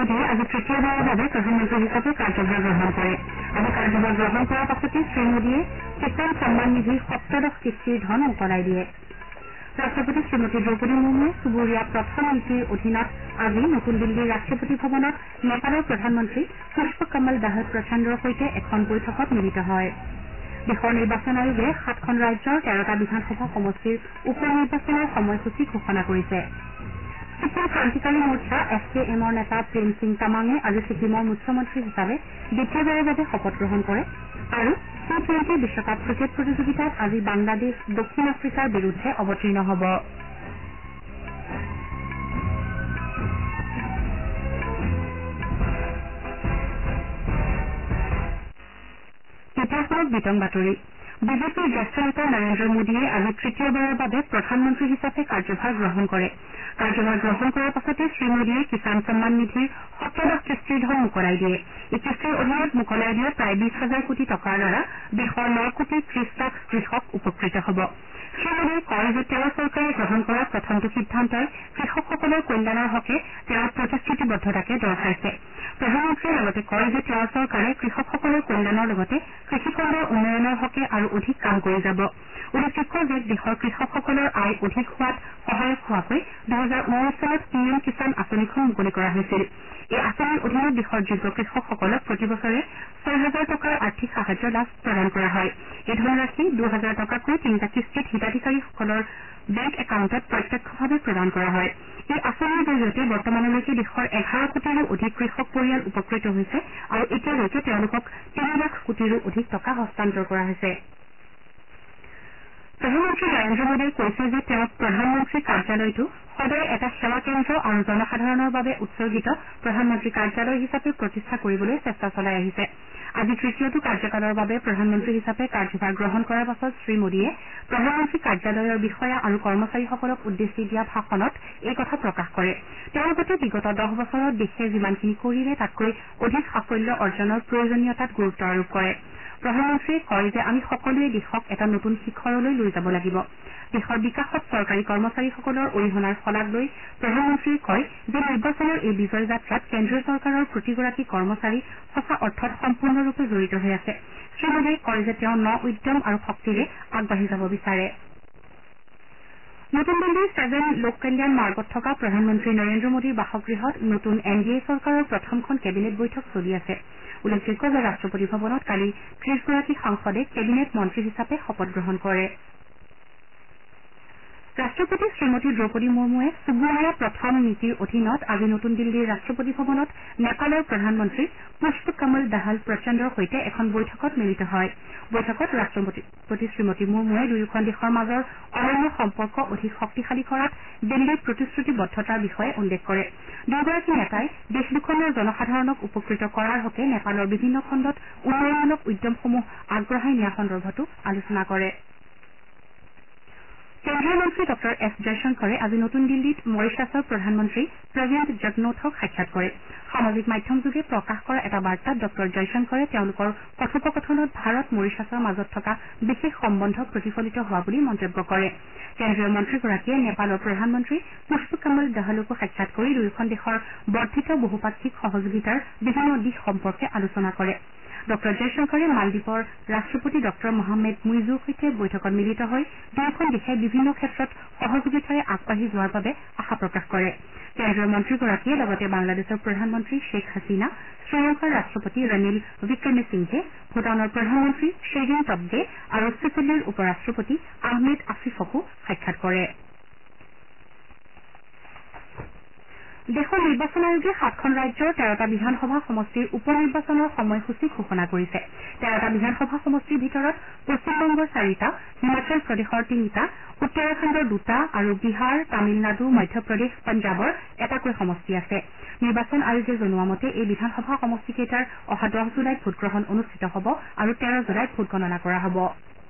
মোদীয়ে আজি তৃতীয়বাৰৰ বাবে প্ৰধানমন্ত্ৰী হিচাপে কাৰ্যভাৰ গ্ৰহণ কৰে। আজি কাৰ্যভাৰ গ্ৰহণ কৰাৰ পাছতে শ্ৰীমোদীয়ে কিষাণ সন্মান নিধিৰ 17 কিস্তিৰ ধন মোকলাই দিয়ে। ৰাষ্ট্ৰপতি শ্ৰীমতী দ্ৰৌপদী মুৰ্মুৱে চুবুৰীয়া প্ৰথম নীতিৰ অধীনত আজি নতুন দিল্লীৰ ৰাষ্ট্ৰপতি ভৱনত নেপালৰ প্ৰধানমন্ত্ৰী পুষ্পকমল দাহাল প্ৰচণ্ডৰ সৈতে এখন বৈঠকত মিলিত হয়। দেশৰ নিৰ্বাচন আয়োগে 7খন ৰাজ্যৰ 13টা বিধানসভা সমষ্টিৰ উপ নিৰ্বাচনৰ সময়সূচী ঘোষণা কৰিছে। ছিকিম ক্ৰান্তিকাৰী মৰ্চা SKMৰ নেতা প্ৰেম সিং তামাঙে আজি ছিকিমৰ মুখ্যমন্ত্ৰী হিচাপে দ্বিতীয়বাৰৰ বাবে শপত গ্ৰহণ কৰে আৰু T20 বিশ্বকাপ ক্ৰিকেট প্ৰতিযোগিতাত আজি বাংলাদেশ দক্ষিণ আফ্ৰিকাৰ বিৰুদ্ধে অৱতীৰ্ণ হ'ব। বিতং বাতৰি বিজেপিৰ জ্যেষ্ঠ নেতা নৰেন্দ্ৰ মোদীয়ে আজি তৃতীয়বাৰৰ বাবে প্ৰধানমন্ত্ৰী হিচাপে কাৰ্যভাৰ গ্ৰহণ কৰে। কাৰ্যভাৰ গ্ৰহণ কৰাৰ পাছতে শ্ৰীমোদীয়ে কিষাণ সন্মান নিধিৰ 17 কিস্তিৰ ধন মোকলাই দিয়ে। এই কিস্তিৰ অধীনত মোকলাই দিয়া প্ৰায় 20,000 কোটি টকাৰ দ্বাৰা দেশৰ 9 কোটি 30 লাখ কৃষক উপকৃত হ'ব। শ্ৰীমোদীয়ে কয় যে তেওঁৰ চৰকাৰে গ্ৰহণ কৰা প্ৰথমটো সিদ্ধান্তই কৃষকসকলৰ কল্যাণৰ হকে তেওঁৰ প্ৰতিশ্ৰুতিবদ্ধতাকে দৰ্শাইছে। প্ৰধানমন্ত্ৰীয়ে লগতে কয় যে তেওঁৰ চৰকাৰে কৃষকসকলৰ কল্যাণৰ লগতে কৃষিখণ্ডৰ উন্নয়নৰ হকে আৰু অধিক কাম কৰি যাব। উল্লেখযোগ্য যে দেশৰ কৃষকসকলৰ আয় অধিক হোৱাত সহায়ক হোৱাকৈ 2019 চনত PM কিষাণ আঁচনিখন মুকলি কৰা হৈছিল। এই আঁচনিৰ অধীনত দেশৰ যোগ্য কৃষকসকলক প্ৰতি বছৰে 6,000 টকাৰ আৰ্থিক সাহায্য প্ৰদান কৰা হয়। এই ধনৰাশি 2,000 টকাকৈ 3টা কিস্তিত হিতাধিকাৰীসকলৰ বেংক একাউণ্টত প্ৰত্যক্ষভাৱে প্ৰদান কৰা হয়। এই আঁচনিৰ জৰিয়তে বৰ্তমানলৈকে দেশৰ 11 কোটিৰো অধিক কৃষক পৰিয়াল উপকৃত হৈছে আৰু এতিয়ালৈকে তেওঁলোকক 3 লাখ কোটিৰো অধিক টকা হস্তান্তৰ কৰা হৈছে। প্ৰধানমন্ত্ৰী নৰেন্দ্ৰ মোদীয়ে কৈছে যে তেওঁ প্ৰধানমন্ত্ৰী কাৰ্যালয়টো সদায় এটা সেৱা কেন্দ্ৰ আৰু জনসাধাৰণৰ বাবে উৎসৰ্গিত প্ৰধানমন্ত্ৰী কাৰ্যালয় হিচাপে প্ৰতিষ্ঠা কৰিবলৈ চেষ্টা চলাই আহিছে। আজি তৃতীয়টো কাৰ্যকালৰ বাবে প্ৰধানমন্ত্ৰী হিচাপে কাৰ্যভাৰ গ্ৰহণ কৰাৰ পাছত শ্ৰীমোদীয়ে প্ৰধানমন্ত্ৰী কাৰ্যালয়ৰ বিষয়া আৰু কৰ্মচাৰীসকলক উদ্দেশ্যি দিয়া ভাষণত এই কথা প্ৰকাশ কৰে। তেওঁ লগতে বিগত 10 বছৰত দেশে যিমানখিনি কৰিলে তাতকৈ অধিক সাফল্য অৰ্জনৰ প্ৰয়োজনীয়তাত গুৰুত্ব আৰোপ কৰে। প্ৰধানমন্ত্ৰীয়ে কয় যে আমি সকলোৱে দেশক এটা নতুন শিখৰলৈ লৈ যাব লাগিব। দেশৰ বিকাশত চৰকাৰী কৰ্মচাৰীসকলৰ অৰিহণাৰ শলাগ লৈ প্ৰধানমন্ত্ৰীয়ে কয় যে নিৰ্বাচনৰ এই বিজয় যাত্ৰাত কেন্দ্ৰীয় চৰকাৰৰ প্ৰতিগৰাকী কৰ্মচাৰী সঁচা অৰ্থত সম্পূৰ্ণৰূপে জড়িত হৈ আছে। শ্ৰীমোদীয়ে কয় যে তেওঁ ন উদ্যম আৰু শক্তিৰে আগবাঢ়ি যাব বিচাৰে। নতুন দিল্লীৰ 7 লোক কল্যাণ মাৰ্গত থকা প্ৰধানমন্ত্ৰী নৰেন্দ্ৰ মোদীৰ বাসগৃহত নতুন NDA চৰকাৰৰ প্ৰথমখন কেবিনেট বৈঠক চলি আছে। উল্লেখযোগ্য যে ৰাষ্ট্ৰপতি ভৱনত কালি 30 গৰাকী সাংসদে কেবিনেট মন্ত্ৰী হিচাপে শপত গ্ৰহণ কৰে। ৰাষ্ট্ৰপতি শ্ৰীমতী দ্ৰৌপদী মুৰ্মুৱে চুবুৰীয়া প্ৰথম নীতিৰ অধীনত আজি নতুন দিল্লীৰ ৰাষ্ট্ৰপতি ভৱনত নেপালৰ প্ৰধানমন্ত্ৰী পুষ্পকমল দাহাল প্ৰচণ্ডৰ সৈতে এখন বৈঠকত মিলিত হয়। বৈঠকত ৰাষ্ট্ৰপতি শ্ৰীমতী মুৰ্মুৱে দুয়োখন দেশৰ মাজৰ অনন্য সম্পৰ্ক অধিক শক্তিশালী কৰাত দিল্লীৰ প্ৰতিশ্ৰুতিবদ্ধতাৰ বিষয়ে উল্লেখ কৰে। দুয়োগৰাকী নেতাই দেশ দুখনৰ জনসাধাৰণক উপকৃত কৰাৰ হকে নেপালৰ বিভিন্ন খণ্ডত উন্নয়নমূলক উদ্যমসমূহ আগবঢ়াই নিয়া সন্দৰ্ভতো আলোচনা কৰে। কেন্দ্ৰীয় মন্ত্ৰী ডঃ এছ জয়শংকৰে আজি নতুন দিল্লীত মৰিছাছৰ প্ৰধানমন্ত্ৰী প্ৰবিন্দ জগনৌথক সাক্ষাৎ কৰে। সামাজিক মাধ্যমযোগে প্ৰকাশ কৰা এটা বাৰ্তাত ডঃ জয়শংকৰে তেওঁলোকৰ কথোপকথনত ভাৰত মৰিছাছৰ মাজত থকা বিশেষ সম্বন্ধ প্ৰতিফলিত হোৱা বুলি মন্তব্য কৰে। কেন্দ্ৰীয় মন্ত্ৰীগৰাকীয়ে নেপালৰ প্ৰধানমন্ত্ৰী পুষ্পকমল দাহালকো সাক্ষাৎ কৰি দুয়োখন দেশৰ বৰ্ধিত বহুপাক্ষিক সহযোগিতাৰ বিভিন্ন দিশ সম্পৰ্কে আলোচনা কৰে। ডঃ জয়শংকৰে মালদ্বীপৰ ৰাষ্ট্ৰপতি ডঃ মহম্মেদ মুইজুৰ সৈতে বৈঠকত মিলিত হৈ দুয়োখন দেশে বিভিন্ন ক্ষেত্ৰত সহযোগিতাৰে আগবাঢ়ি যোৱাৰ বাবে আশা প্ৰকাশ কৰে। কেন্দ্ৰীয় মন্ত্ৰীগৰাকীয়ে লগতে বাংলাদেশৰ প্ৰধানমন্ত্ৰী শ্বেখ হাছিনা, শ্ৰীলংকাৰ ৰাষ্ট্ৰপতি ৰনিল ৱিক্ৰমসিংঘে, ভূটানৰ প্ৰধানমন্ত্ৰী শ্বেৰিং টবগে আৰু চিচিলিৰ উপ ৰাষ্ট্ৰপতি আহমেদ আফিফকো সাক্ষাৎ কৰে। দেশৰ নিৰ্বাচন আয়োগে 7খন ৰাজ্যৰ 13টা বিধানসভা সমষ্টিৰ উপ নিৰ্বাচনৰ সময়সূচী ঘোষণা কৰিছে। 13টা বিধানসভা সমষ্টিৰ ভিতৰত পশ্চিমবংগৰ 4টা, হিমাচল প্ৰদেশৰ 3টা, উত্তৰাখণ্ডৰ 2টা আৰু বিহাৰ, তামিলনাডু, মধ্যপ্ৰদেশ, পঞ্জাৱৰ এটাকৈ সমষ্টি আছে। নিৰ্বাচন আয়োগে জনোৱা মতে এই বিধানসভা সমষ্টিকেইটাৰ অহা 10 জুলাইত ভোটগ্ৰহণ অনুষ্ঠিত হ'ব আৰু 13 জুলাইত ভোট গণনা কৰা হ'ব।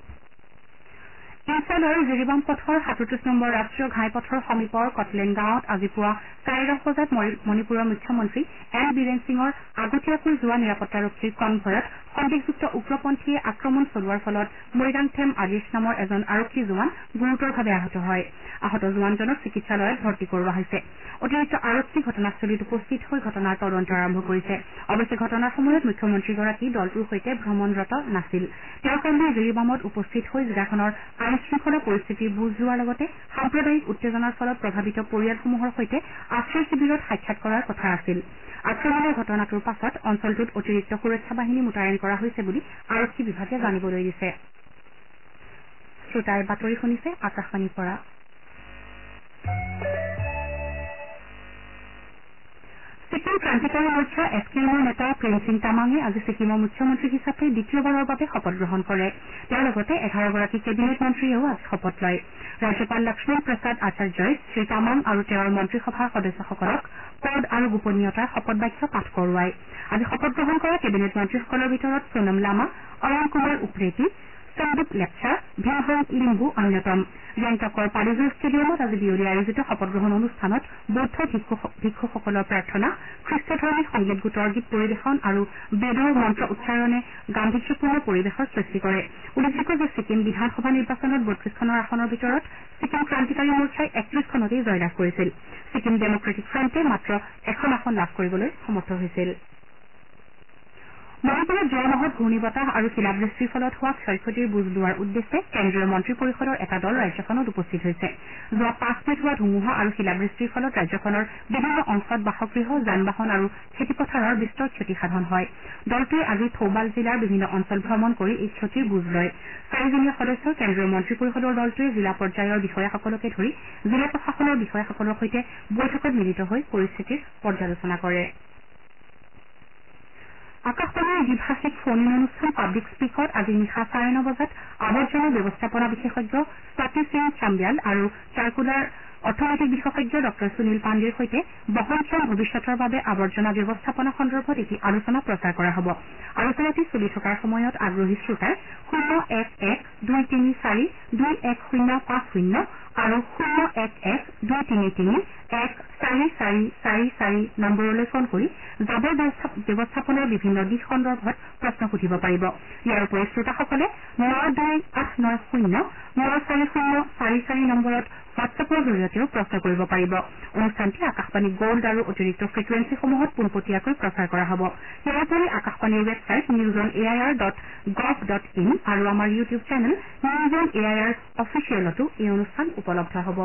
ইম্ফলৰ জিৰিবাম পথৰ 37 নম্বৰ ৰাষ্ট্ৰীয় ঘাইপথৰ সমীপৰ কটলেন গাঁৱত আজি পুৱা 10:30 বজাত মণিপুৰৰ মুখ্যমন্ত্ৰী এন বীৰেন সিঙৰ আগতীয়াকৈ যোৱা নিৰাপত্তাৰক্ষীৰ কনভয়ত সন্দেহযুক্ত উগ্ৰপন্থীয়ে আক্ৰমণ চলোৱাৰ ফলত মৈৰাংথেম আদেশ নামৰ এজন আৰক্ষী জোৱান গুৰুতৰভাৱে আহত হয় আহত জোৱানজনক চিকিৎসালয়ত ভৰ্তি কৰোৱা হৈছে অতিৰিক্ত আৰক্ষী ঘটনাস্থলীত উপস্থিত হৈ ঘটনাৰ তদন্ত আৰম্ভ কৰিছে অৱশ্যে ঘটনাৰ সময়ত মুখ্যমন্ত্ৰীগৰাকী দলটোৰ সৈতে ভ্ৰমণৰত নাছিল তেওঁ কালি জিৰিবামত উপস্থিত হৈ জিলাখনৰ আইন শৃংখলা পৰিস্থিতিৰ বুজ লোৱাৰ লগতে সাম্প্ৰদায়িক উত্তেজনাৰ ফলত প্ৰভাৱিত পৰিয়ালসমূহৰ সৈতে আশ্ৰয় শিবিৰত সাক্ষাৎ কৰাৰ কথা আছিল আক্ৰমণৰ ঘটনাটোৰ পাছত অঞ্চলটোত অতিৰিক্ত সুৰক্ষা বাহিনী মোতায়েন কৰা হৈছে বুলি আৰক্ষী বিভাগে জানিবলৈ দিছে শ্ৰোতাই বাতৰি শুনিছে আকাশবাণীৰ পৰা ছিকিম ক্ৰান্তিকাৰী মৰ্চা এছকেএমৰ নেতা প্ৰেম সিং তামাঙে আজি ছিকিমৰ মুখ্যমন্ত্ৰী হিচাপে দ্বিতীয়বাৰৰ বাবে শপত গ্ৰহণ কৰে তেওঁৰ লগতে 11গৰাকী কেবিনেট মন্ত্ৰীয়েও আজি শপত লয় ৰাজ্যপাল লক্ষ্মণ প্ৰসাদ আচাৰ্যই শ্ৰী তামাং আৰু তেওঁৰ মন্ত্ৰীসভাৰ সদস্যসকলক পদ আৰু গোপনীয়তাৰ শপত বাক্য পাঠ কৰোৱায় আজি শপত গ্ৰহণ কৰা কেবিনেট মন্ত্ৰীসকলৰ ভিতৰত সোনম লামা অৰুণ কুমাৰ উপ্ৰেতি সন্দীপ লেপচা ভীমহাং লিম্বু অন্যতম গেংটকৰ পালিজৰ ষ্টেডিয়ামত আজি বিয়লি আয়োজিত শপতগ্ৰহণ অনুষ্ঠানত বৌদ্ধ ভিক্ষুসকলৰ প্ৰাৰ্থনা খ্ৰীষ্টধৰ্মী সংগীত গোটৰ গীত পৰিৱেশন আৰু বেদৰ মন্ত্ৰ উচ্চাৰণে গাম্ভীৰ্যপূৰ্ণ পৰিৱেশৰ সৃষ্টি কৰে উল্লেখযোগ্য যে ছিকিম বিধানসভা নিৰ্বাচনত ৩২খনৰ আসনৰ ভিতৰত ছিকিম ক্ৰান্তিকাৰী মৰ্চাই ৩১খনতেই জয়লাভ কৰিছিল ছিকিম ডেমক্ৰেটিক ফ্ৰণ্টে মাত্ৰ এখন আসন লাভ কৰিবলৈ সমৰ্থ হৈছিল মণিপুৰত যোৱা মাহত ঘূৰ্ণীবতাহ আৰু শিলাবৃষ্টিৰ ফলত হোৱা ক্ষয় ক্ষতিৰ বুজ লোৱাৰ উদ্দেশ্যে কেন্দ্ৰীয় মন্ত্ৰী পৰিষদৰ এটা দল ৰাজ্যখনত উপস্থিত হৈছে যোৱা ৫ মেত হোৱা ধুমুহা আৰু শিলাবৃষ্টিৰ ফলত ৰাজ্যখনৰ বিভিন্ন অঞ্চলত বাসগৃহ যান বাহন আৰু খেতিপথাৰৰ বিস্তৰ ক্ষতি সাধন হয় দলটোৱে আজি থৌবাল জিলাৰ বিভিন্ন অঞ্চল ভ্ৰমণ কৰি এই ক্ষতিৰ বুজ লয় 4জনীয়া সদস্যৰ কেন্দ্ৰীয় মন্ত্ৰী পৰিষদৰ দলটোৱে জিলা পৰ্যায়ৰ বিষয়াসকলকে ধৰি জিলা প্ৰশাসনৰ বিষয়াসকলৰ সৈতে বৈঠকত মিলিত হৈ পৰিস্থিতিৰ পৰ্যালোচনা কৰে আকাশবাণীৰ দ্বিভাষিক ফোন ইন অনুষ্ঠান পাব্লিক স্পীকত আজি নিশা 9:30 বজাত আৱৰ্জনা ব্যৱস্থাপনা বিশেষজ্ঞ স্বাতী সিং চাম্বিয়াল আৰু চাৰ্কুলাৰ অৰ্থনৈতিক বিশেষজ্ঞ ডঃ সুনীল পাণ্ডেৰ সৈতে বহনক্ষম ভৱিষ্যতৰ বাবে আৱৰ্জনা ব্যৱস্থাপনা সন্দৰ্ভত এটি আলোচনা প্ৰচাৰ কৰা হ'ব আলোচনাটি চলি থকাৰ সময়ত আগ্ৰহী শ্ৰোতাই 011-234-21050 আৰু 011-233-14444 নম্বৰলৈ ফোন কৰি জাবৰ ব্যৱস্থাপনাৰ বিভিন্ন দিশ সন্দৰ্ভত প্ৰশ্ন সুধিব পাৰিব ইয়াৰ উপৰি শ্ৰোতাসকলে 9289909444 নম্বৰত হোৱাটছএপৰ জৰিয়তেও প্ৰশ্ন কৰিব পাৰিব অনুষ্ঠানটি আকাশবাণী গোল্ড আৰু অতিৰিক্ত ফ্ৰিকুৱেঞ্চিসমূহত পোনপটীয়াকৈ প্ৰচাৰ কৰা হ'ব ইয়াৰ উপৰি আকাশবাণীৰ ৱেবছাইট newsonair.gov.in আৰু আমাৰ ইউটিউব চেনেল newsonair অফিচিয়েলতো এই অনুষ্ঠান উপলব্ধ হ'ব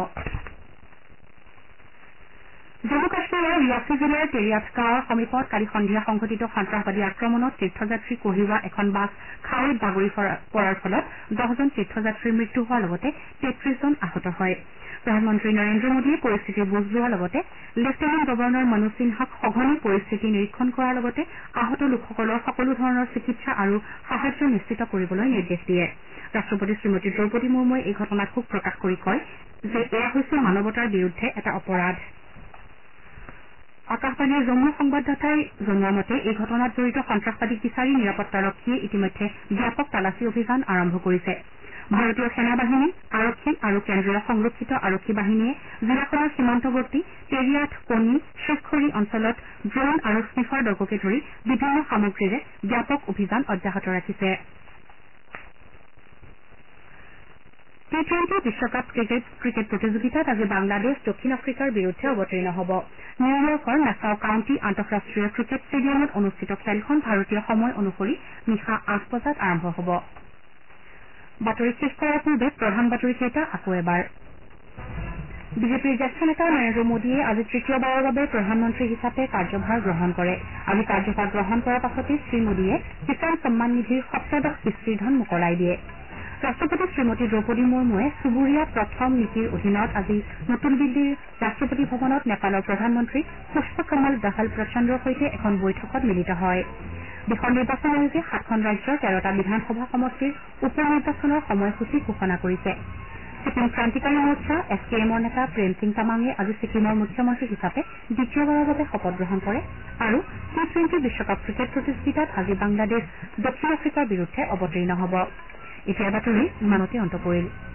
জম্মু কাশ্মীৰৰ ৰিয়াচি জিলাৰ তেৰিয়াত গাঁৱৰ সমীপত কালি সন্ধিয়া সংঘটিত সন্ত্ৰাসবাদী আক্ৰমণত তীৰ্থযাত্ৰী কঢ়িওৱা এখন বাছ খাৱৈত বাগৰি পৰাৰ ফলত 10জন তীৰ্থযাত্ৰীৰ মৃত্যু হোৱাৰ লগতে 33জন আহত হয় প্ৰধানমন্ত্ৰী নৰেন্দ্ৰ মোদীয়ে পৰিস্থিতিৰ বুজ লোৱাৰ লগতে লেফটেনেণ্ট গভৰ্ণৰ মনোজ সিনহাক সঘনে পৰিস্থিতি নিৰীক্ষণ কৰাৰ লগতে আহত লোকসকলৰ সকলো ধৰণৰ চিকিৎসা আৰু সাহায্য নিশ্চিত কৰিবলৈ নিৰ্দেশ দিয়ে ৰাষ্ট্ৰপতি শ্ৰীমতী দ্ৰৌপদী মুৰ্মুৱে এই ঘটনাত শোক প্ৰকাশ কৰি কয় যে এয়া হৈছে মানৱতাৰ বিৰুদ্ধে এটা অপৰাধ আকাশবাণীৰ জম্মু সংবাদদাতাই জনোৱা মতে এই ঘটনাত জড়িত সন্ত্ৰাসবাদীক বিচাৰি নিৰাপত্তাৰক্ষীয়ে ইতিমধ্যে ব্যাপক তালাচী অভিযান আৰম্ভ কৰিছে ভাৰতীয় সেনাবাহিনী আৰক্ষী আৰু কেন্দ্ৰীয় সংৰক্ষিত আৰক্ষী বাহিনীয়ে জিলাখনৰ সীমান্তৱৰ্তী তেৰিয়াথ পনি শিৱখৰী অঞ্চলত ড্ৰোন আৰু স্নিফাৰ দগকে ধৰি বিভিন্ন সামগ্ৰীৰে ব্যাপক অভিযান অব্যাহত ৰাখিছে টি-20 বিশ্বকাপ ক্ৰিকেট প্ৰতিযোগিতাত আজি বাংলাদেশ দক্ষিণ আফ্ৰিকাৰ বিৰুদ্ধে অৱতীৰ্ণ হ'ব নিউয়ৰ্কৰ নাছাও কাউণ্টি আন্তঃৰাষ্ট্ৰীয় ক্ৰিকেট ষ্টেডিয়ামত অনুষ্ঠিত খেলখন ভাৰতীয় সময় অনুসৰি নিশা 8 বজাত আৰম্ভ হ'ব বাতৰি শেষ কৰাৰ পূৰ্বে প্ৰধান বাতৰিকেইটা আকৌ এবাৰ বিজেপিৰ জ্যেষ্ঠ নেতা নৰেন্দ্ৰ মোদীয়ে আজি তৃতীয়বাৰৰ বাবে প্ৰধানমন্ত্ৰী হিচাপে কাৰ্যভাৰ গ্ৰহণ কৰে আজি কাৰ্যভাৰ গ্ৰহণ কৰাৰ পাছতে শ্ৰীমোদীয়ে কিষাণ সন্মান নিধিৰ 17 কিস্তিৰ ধন মোকলাই দিয়ে ৰাষ্ট্ৰপতি শ্ৰীমতী দ্ৰৌপদী মুৰ্মুৱে চুবুৰীয়া প্ৰথম নীতিৰ অধীনত আজি নতুন দিল্লীৰ ৰাষ্ট্ৰপতি ভৱনত নেপালৰ প্ৰধানমন্ত্ৰী পুষ্পকমল দহল প্ৰচণ্ডৰ সৈতে এখন বৈঠকত মিলিত হয় দেশৰ নিৰ্বাচন আয়োগে 7খন ৰাজ্যৰ 13টা বিধানসভা সমষ্টিৰ উপ নিৰ্বাচনৰ সময়সূচী ঘোষণা কৰিছে ছিকিম ক্ৰান্তিকাৰী মৰ্চা এছকেএমৰ নেতা প্ৰেম সিং তামাঙে আজি ছিকিমৰ মুখ্যমন্ত্ৰী হিচাপে দ্বিতীয়বাৰৰ বাবে শপত গ্ৰহণ কৰে আৰু টি-20 বিশ্বকাপ ক্ৰিকেট প্ৰতিযোগিতাত আজি বাংলাদেশ দক্ষিণ আফ্ৰিকাৰ বিৰুদ্ধে অৱতীৰ্ণ হ'ব এতিয়া বাতৰি ইমানতে অন্ত পৰিল